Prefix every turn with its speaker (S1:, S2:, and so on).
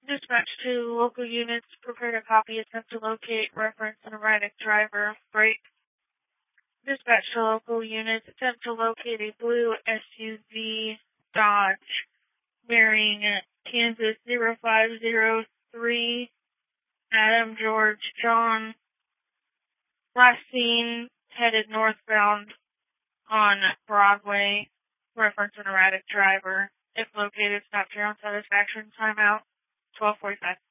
S1: Dispatch to local units, prepare a copy, attempt to locate, reference an erratic driver, break. Dispatch to local units, attempt to locate a blue SUV Dodge bearing Kansas 0503, Adam George John, last seen headed northbound on Broadway, reference an erratic driver. If located, stop here on satisfaction, timeout, 12:45.